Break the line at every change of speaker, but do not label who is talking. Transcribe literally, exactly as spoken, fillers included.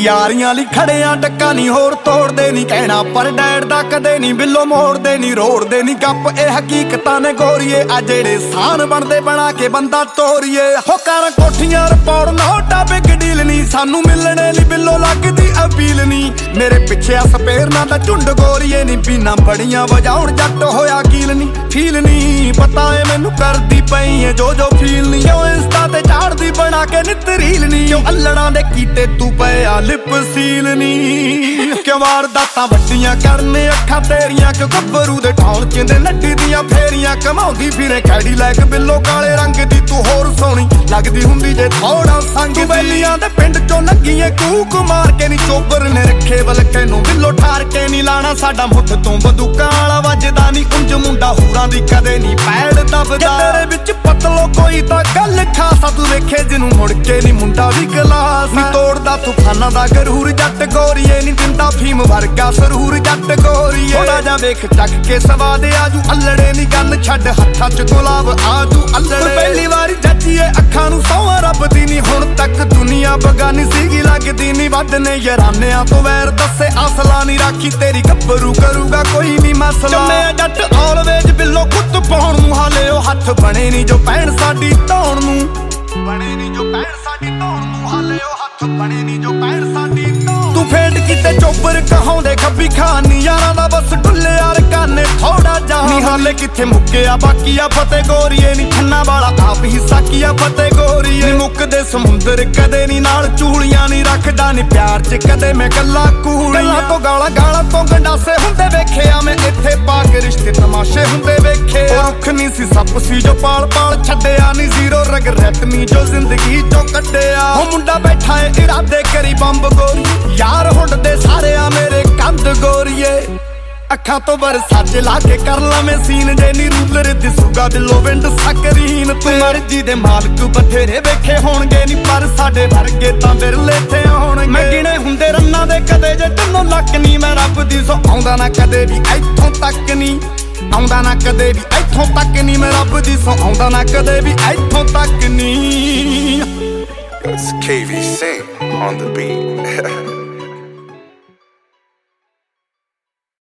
यारियां ली खड़िया टक्का नी होर तोड़दे नी कहना पर डैड दा कदे नी बिल्लो मोड़दे नी रोड़दे नी गप ए हकीकतां ने गोरीए आ जेड़े सान बनदे बना के बंदा तोरीए हो कर कोठियां रिपोर्ट नोटा बिग डील नी सानू मिलने ली बिल्लो लगदी अपील नी मेरे पिछे सपेरना दा झुंड गोरीए नी पीना बड़ियां वजाउण जट होया कील नी फील नी पता है मैनू करदी पई है जो जो फील नी ओ इंस्टा ते चाड़दी बना के नित रील नी ओ अल्लड़ां दे कीते तू पिया लिप सील नी क्यों वारदातां वड्डियां करने अखां तेरियां क्यों गब्बरू दे ढौल चिंदे नड्डी दियां फेरियां कमाउंदी फिरे कैडी लैक बिल्लो काले रंग दी तू होर सोहनी लगदी हुंदी जे थोड़ा संग बेलियां दे पिंड चों लग्गीए कूक मार के नी चोबर ने रखे बलके नू बिल्लो ठार के नी लाना साडा मुठ तों बंदूकां वाला वजदा नी कुंज मुंडा हूरां दी कदे नी पैड़ दबदा तेरे विच पतलो कोई तां गल खासा तू वेखे जिनू मुड़ के नी मुंडा भी गलास नी तोड़दा तूफानां दा गरूर जट गोरीए नी दिंदा फीम वर्गा सरूर जट गोरीए थोड़ा जा वेख टक के सवाद आजू अल्लड़े नी गल छड्ड हत्थां च गुलाब आजू अल्लड़े पहली वारी जच्चीए अखां नू सौं रब दी नी हुण तक दुनिया बगानी सीगी लगदी नी वध ने यारानियां तो वैर दस्से असला नी राखी तेरी गब्बरू करूगा कोई नी मसला मैं जट ऑलवेज बिल्लो कुत्त पाउण नू हाले ओ हत्थ बने नी जो पैण साडी धौण नू बने नी जो पैण साडी धौण नू हाले ओ हत्थ बने नी जो पैण साडी धौण तू फेंट किते चोपर कहाउंदे खब्बी खानी यारां दा बस ढुल्ले यार काने थोड़ा जा नी हाले किथे मुक्किया बाकीया फते गोरीए नी खन्ना वाला आप ही साकिया फते गोरीए नी मुक्कदे समुंदर कदे नी नाल चूड़ियां नी रखदा नी प्यार च कदे मैं गल्लां कूड़ियां तो गाला गाला तो गंडासे हुंदे वेखिया मैं इत्थे पाक रिश्ते तमाशे हुंदे वेखे रुख नी सी सप सी जो पाल पाल छड्डिया नी जीरो रगरैट नी जो जिंदगी चों कड्डिया हो मुंडा बैठा है इरादे करी बंब गोरी यार हुंडदे सारे आ मेरे कंध गोरीए अखां तो बरसाचे ला के कर ला मैं सीन जे नी रूलर दिसूगा दिलों विंड सकरीन तू मर्जी दे मालक बथेरे वेखे होणगे नी पर साडे वर्गे तां बिरले थे होणगे मैं गिणे हुंदे रन्ना दे कदे जे तन्नों लक नी मैं रब दी सो आउंदा ना कदे भी इत्थों तक नी आउंदा ना कदे भी इत्थों तक नी मैं रब दी सो आउंदा ना कदे भी इत्थों तक नी
It's K V Sing on the beat.